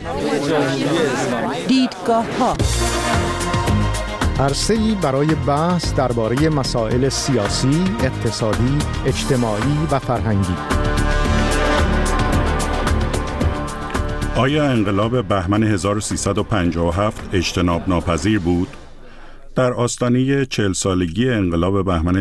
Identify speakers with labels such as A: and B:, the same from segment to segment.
A: دیدگاه‌ها،
B: عرصه‌ای برای بحث درباره مسائل سیاسی، اقتصادی، اجتماعی و فرهنگی.
C: آیا انقلاب بهمن 1357 اجتناب ناپذیر بود؟ در آستانه 40 سالگی انقلاب بهمن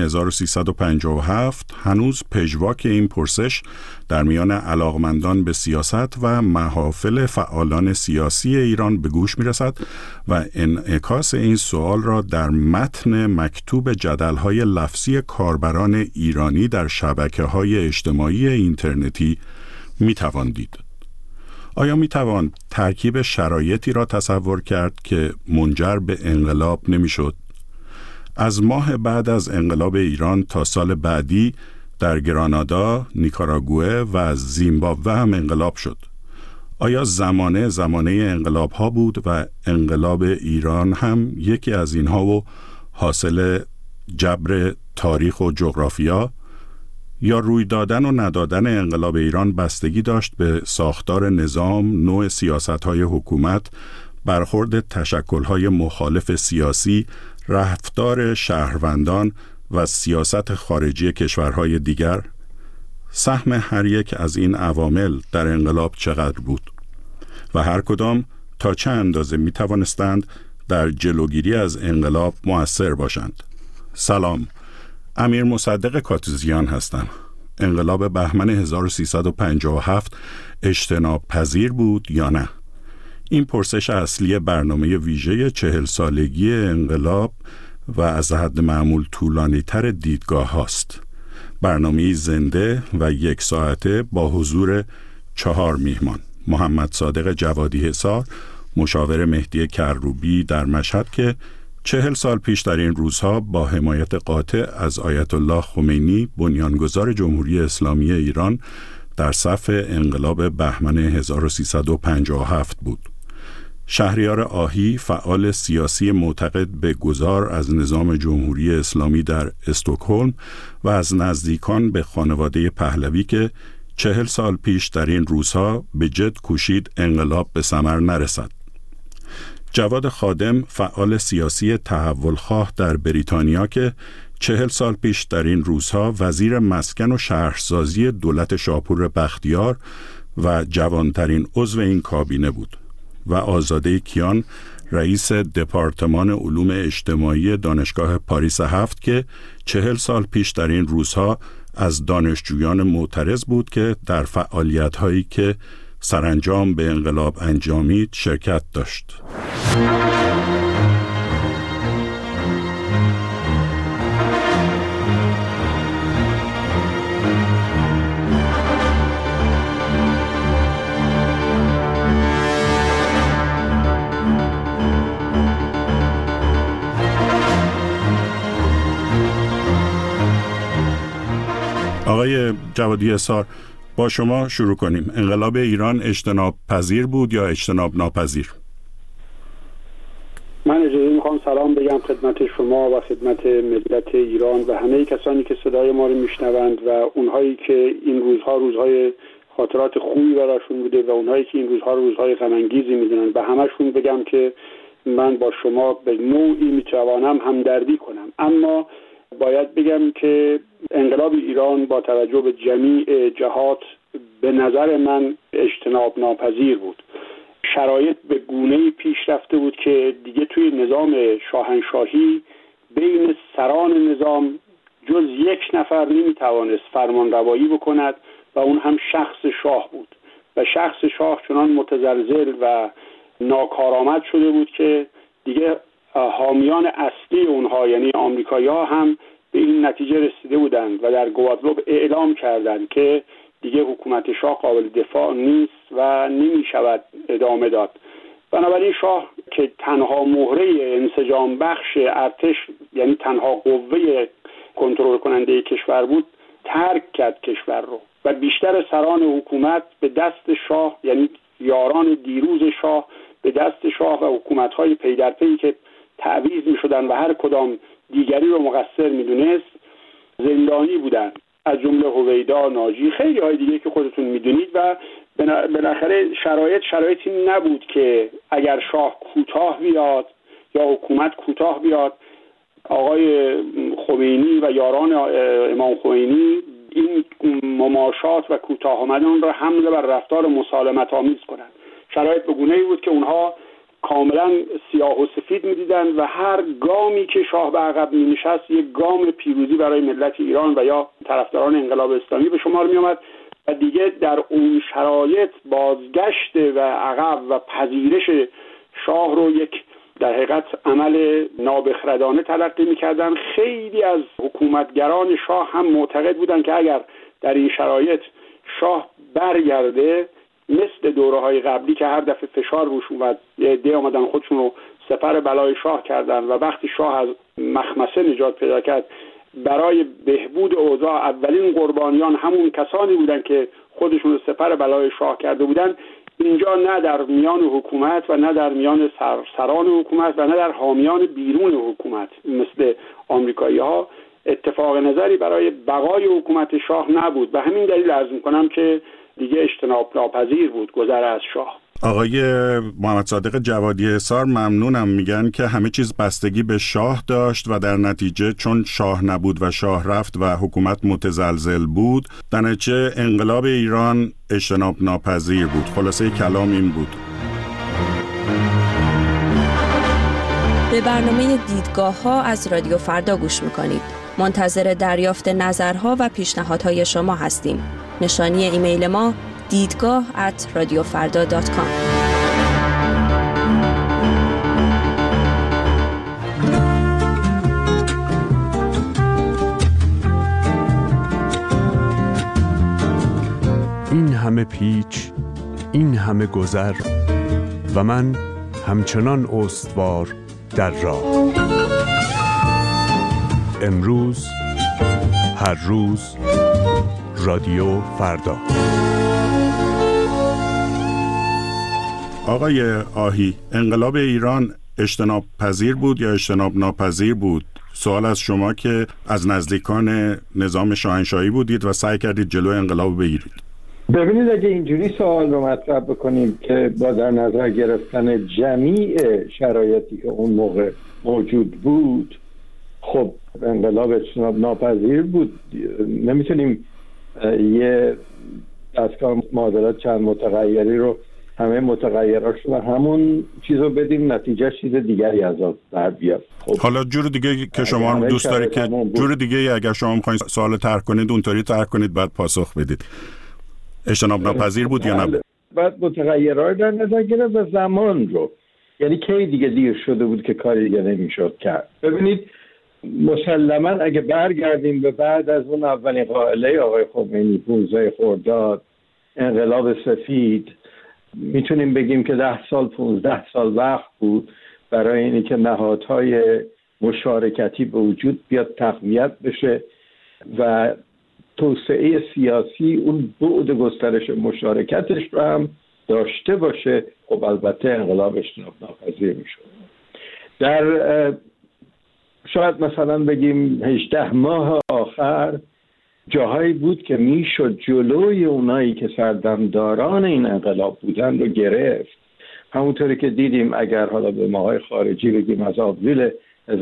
C: 1357 هنوز پژواک این پرسش در میان علاقمندان به سیاست و محافل فعالان سیاسی ایران به گوش می‌رسد و انعکاس این سوال را در متن مکتوب جدل‌های لفظی کاربران ایرانی در شبکه‌های اجتماعی اینترنتی می‌توان دید. آیا می‌توان ترکیب شرایطی را تصور کرد که منجر به انقلاب نمی‌شد؟ از ماه بعد از انقلاب ایران تا سال بعدی در گرانادا، نیکاراگوئه و زیمبابوه هم انقلاب شد. آیا زمانه انقلاب‌ها بود و انقلاب ایران هم یکی از اینها و حاصل جبر تاریخ و جغرافیا؟ یا روی دادن و ندادن انقلاب ایران بستگی داشت به ساختار نظام، نوع سیاست‌های حکومت، برخورد تشکل‌های مخالف سیاسی، رفتار شهروندان و سیاست خارجی کشورهای دیگر؟ سهم هر یک از این عوامل در انقلاب چقدر بود؟ و هر کدام تا چه اندازه می توانستند در جلوگیری از انقلاب مؤثر باشند؟ سلام، امیر مصدق کاتوزیان هستم. انقلاب بهمن 1357 اجتناب پذیر بود یا نه؟ این پرسش اصلی برنامه ویژه 40 سالگی انقلاب و از حد معمول طولانی تر دیدگاه هاست. برنامه زنده و 1 ساعته با حضور 4 میهمان: محمد صادق جوادی حصار، مشاور مهدی کروبی در مشهد که 40 سال پیش در این روزها با حمایت قاطع از آیت الله خمینی بنیانگذار جمهوری اسلامی ایران در صف انقلاب بهمن 1357 بود. شهریار آهی، فعال سیاسی معتقد به گذار از نظام جمهوری اسلامی در استکهلم و از نزدیکان به خانواده پهلوی که 40 سال پیش در این روزها به جد کوشید انقلاب به ثمر نرسد. جواد خادم، فعال سیاسی تحولخواه در بریتانیا که 40 سال پیش در این روزها وزیر مسکن و شهرسازی دولت شاپور بختیار و جوانترین عضو این کابینه بود. و آزاده کیان، رئیس دپارتمان علوم اجتماعی دانشگاه پاریس 7 که 40 سال پیش در این روزها از دانشجویان معترض بود که در فعالیت‌هایی که سرانجام به انقلاب انجامید شرکت داشت. آقای جوادی حصار، با شما شروع کنیم. انقلاب ایران اجتناب پذیر بود یا اجتناب ناپذیر؟
D: من اجازه میخوام سلام بگم خدمت شما و خدمت ملت ایران و همه کسانی که صدای ما رو میشنوند و اونهایی که این روزها روزهای خاطرات خوبی براشون بوده و اونهایی که این روزها روزهای غم انگیزی میدونن. به همشون بگم که من با شما به نوعی میتوانم همدردی کنم، اما باید بگم که انقلاب ایران با توجه به جمیع جهات به نظر من اجتناب ناپذیر بود. شرایط به گونه‌ای پیش رفته بود که دیگه توی نظام شاهنشاهی بین سران نظام جز 1 نفر نمیتوانست فرمان روایی بکند و اون هم شخص شاه بود و شخص شاه چنان متزلزل و ناکارآمد شده بود که دیگه حامیان اصلی اونها یعنی آمریکایی‌ها هم به این نتیجه رسیده بودند و در گوادلوپ اعلام کردند که دیگه حکومت شاه قابل دفاع نیست و نمی شود ادامه داد. بنابراین شاه که تنها مهره انسجام بخش ارتش یعنی تنها قوه کنترل کننده کشور بود، ترک کرد کشور رو و بیشتر سران حکومت به دست شاه یعنی یاران دیروز شاه به دست شاه و حکومت‌های پی در پی که تعویض می‌شدن و هر کدام دیگری رو مقصر می‌دونست زندانی بودند، از جمله هویدا، ناجی، خیلی های دیگه که خودتون می‌دونید و بالاخره شرایطی نبود که اگر شاه کوتاه بیاد یا حکومت کوتاه بیاد، آقای خمینی و یاران امام خمینی این مماشات و کوتاه آمدن را حمله بر رفتار مسالمت آمیز کنند. شرایط به گونه‌ای بود که اونها کاملا سیاه و سفید می‌دیدن و هر گامی که شاه به عقب می‌نشست یک گام پیروزی برای ملت ایران و یا طرفداران انقلاب اسلامی به شمار می‌آمد و دیگه در اون شرایط بازگشت و عقب و پذیرش شاه رو یک در حقیقت عمل نابخردانه تلقی می‌کردن. خیلی از حکومتگران شاه هم معتقد بودند که اگر در این شرایط شاه برگرده مثل دوره‌های قبلی که هر دفعه فشار روش اومد، عده آمدن خودشون رو سپر بلای شاه کردن و وقتی شاه از مخمسه نجات پیدا کرد برای بهبود اوضاع اولین قربانیان همون کسانی بودن که خودشون رو سپر بلای شاه کرده بودن. اینجا نه در میان حکومت و نه در میان سران حکومت و نه در حامیان بیرون حکومت مثل آمریکایی‌ها اتفاق نظری برای بقای حکومت شاه نبود. به همین دلیل عرض می‌کنم که دیگه اجتناب ناپذیر بود گذر از شاه.
C: آقای محمد صادق جوادی حصار ممنونم، میگن که همه چیز بستگی به شاه داشت و در نتیجه چون شاه نبود و شاه رفت و حکومت متزلزل بود، در نتیجه انقلاب ایران اجتناب ناپذیر بود. خلاصه کلام این بود.
E: به برنامه دیدگاه‌ها از رادیو فردا گوش می‌کنید. منتظر دریافت نظرها و پیشنهادهای شما هستیم. نشانی ایمیل ما دیدگاه@radiofarda.com.
F: این همه پیچ، این همه گذر و من همچنان استوار در راه. امروز، هر روز، رادیو فردا.
C: آقای آهی، انقلاب ایران اجتناب پذیر بود یا اجتناب ناپذیر بود؟ سوال از شما که از نزدیکان نظام شاهنشاهی بودید و سعی کردید جلوی انقلاب بگیرید.
G: ببینید اگه اینجوری سوال رو مطرح بکنیم که با در نظر گرفتن جمیع شرایطی که اون موقع موجود بود، خب انقلاب اجتناب ناپذیر بود. نمیتونیم یه دستگاه معادلات چند متغیری رو همه متغیراش رو همون چیز رو بدیم نتیجه چیز دیگری از آن در بیاد. خب
C: حالا جور دیگه که شما دوست دارید که جور دیگه اگر شما می‌خواید سوال طرح کنید اونطوری طرح کنید بعد پاسخ بدید. اجتناب ناپذیر بود یا نه؟
G: بعد متغیرها رو در نظر گرفت و زمان رو، یعنی کی دیگه دیر شده بود که کاری دیگه نمیشد کرد. ببینید مسلماً اگه برگردیم به بعد از اون اولین قائله آقای خمینی 15 خرداد انقلاب سفید، میتونیم بگیم که 10 سال 15 سال وقت بود برای اینی که نهادهای مشارکتی به وجود بیاد، تقویت بشه و توسعه سیاسی اون بعد گسترش مشارکتش رو هم داشته باشه. خب البته انقلاب اجتناب ناپذیر میشد. در شاید مثلا بگیم 18 ماه آخر جاهایی بود که میشد جلوی اونایی که سردمداران این انقلاب بودن رو گرفت. همونطوری که دیدیم اگر حالا به ماهای خارجی بگیم از آوریل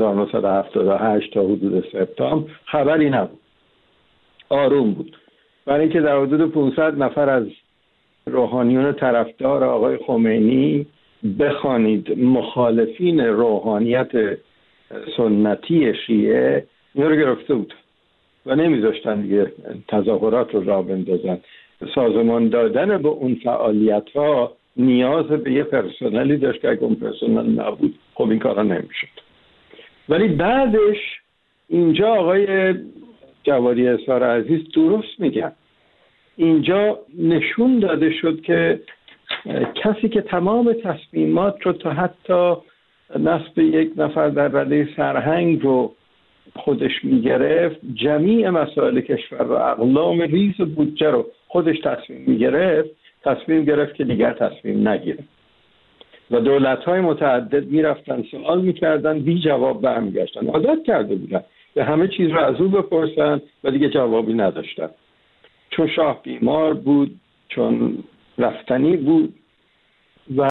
G: 1978 تا حدود سپتامبر خبری نبود، آروم بود. برای اینکه در حدود 500 نفر از روحانیون طرفدار آقای خمینی، بخوانید مخالفین روحانیت سنتی شیعه، اینا رو گرفته بود و نمیذاشتن دیگه تظاهرات رو راه بندازن. سازمان دادن به اون فعالیت ها نیاز به یه پرسنلی داشت که اگه اون پرسنل نبود خب این کارا نمیشد. ولی بعدش اینجا آقای جوادی حصار عزیز درست میگن، اینجا نشون داده شد که کسی که تمام تصمیمات رو تا حتی نصب یک نفر در رده سرهنگ رو خودش میگرفت، جمیع مسائل کشور و اقلام ریز بودجه رو خودش تصمیم گرفت که دیگر تصمیم نگیره و دولت‌های متعدد میرفتن سوال میکردن بی جواب برمیگشتن. عادت کرده بودن به همه چیز رو از او بپرسن و دیگه جوابی نداشتن. چون شاه بیمار بود، چون رفتنی بود